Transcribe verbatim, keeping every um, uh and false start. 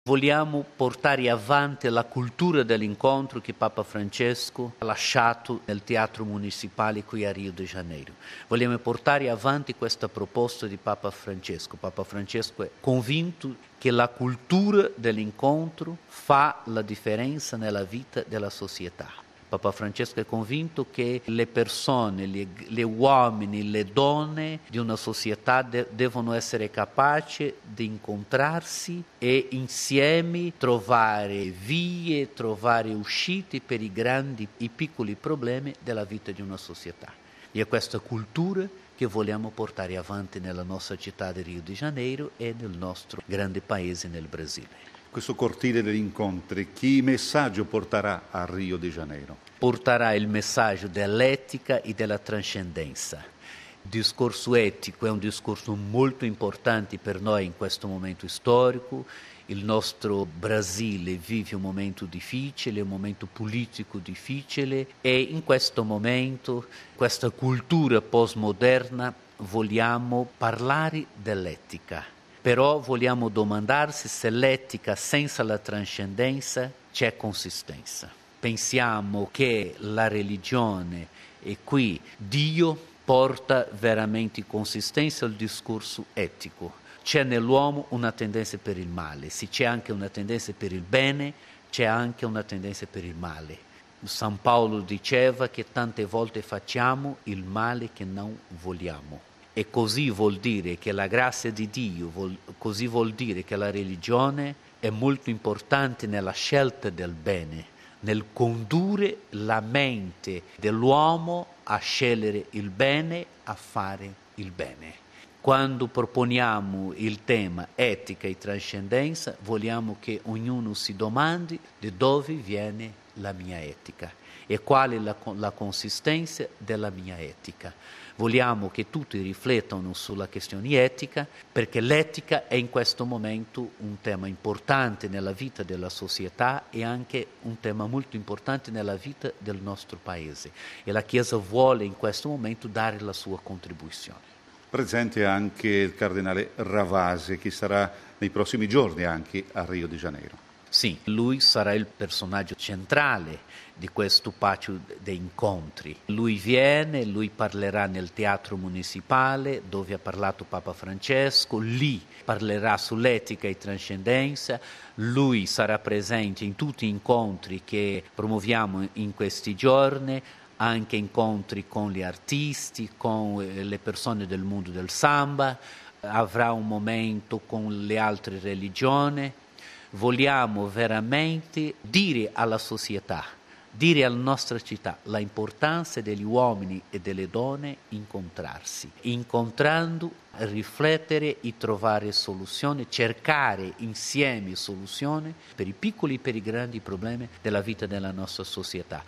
Vogliamo portare avanti la cultura dell'incontro che Papa Francesco ha lasciato nel Teatro Municipale qui a Rio de Janeiro. Vogliamo portare avanti questa proposta di Papa Francesco. Papa Francesco è convinto che la cultura dell'incontro fa la differenza nella vita della società. Papa Francesco è convinto che le persone, gli, gli uomini, le donne di una società de- devono essere capaci di incontrarsi e insieme trovare vie, trovare uscite per i grandi e piccoli problemi della vita di una società. E è questa cultura che vogliamo portare avanti nella nostra città di Rio de Janeiro e nel nostro grande paese nel Brasile. Questo cortile degli incontri, che messaggio porterà a Rio de Janeiro? Porterà il messaggio dell'etica e della trascendenza. Il discorso etico è un discorso molto importante per noi in questo momento storico. Il nostro Brasile vive un momento difficile, un momento politico difficile e in questo momento, questa cultura postmoderna, vogliamo parlare dell'etica. Però vogliamo domandarsi se l'etica senza la trascendenza c'è consistenza. Pensiamo che la religione e qui Dio porta veramente consistenza al discorso etico. C'è nell'uomo una tendenza per il male, se c'è anche una tendenza per il bene, c'è anche una tendenza per il male. San Paolo diceva che tante volte facciamo il male che non vogliamo. E così vuol dire che la grazia di Dio, vuol, così vuol dire che la religione è molto importante nella scelta del bene, nel condurre la mente dell'uomo a scegliere il bene, a fare il bene. Quando proponiamo il tema etica e trascendenza, vogliamo che ognuno si domandi di dove viene la mia etica e qual è la, la consistenza della mia etica. Vogliamo che tutti riflettano sulla questione etica, perché l'etica è in questo momento un tema importante nella vita della società e anche un tema molto importante nella vita del nostro paese. E la Chiesa vuole in questo momento dare la sua contribuzione. Presente anche il Cardinale Ravasi, che sarà nei prossimi giorni anche a Rio de Janeiro. Sì, lui sarà il personaggio centrale di questo Patio dei Incontri. Lui viene, lui parlerà nel Teatro Municipale dove ha parlato Papa Francesco, lì parlerà sull'etica e trascendenza, lui sarà presente in tutti gli incontri che promuoviamo in questi giorni, anche incontri con gli artisti, con le persone del mondo del samba, avrà un momento con le altre religioni. Vogliamo veramente dire alla società, dire alla nostra città l'importanza degli uomini e delle donne incontrarsi, incontrando, riflettere e trovare soluzioni, cercare insieme soluzioni per i piccoli e per i grandi problemi della vita della nostra società.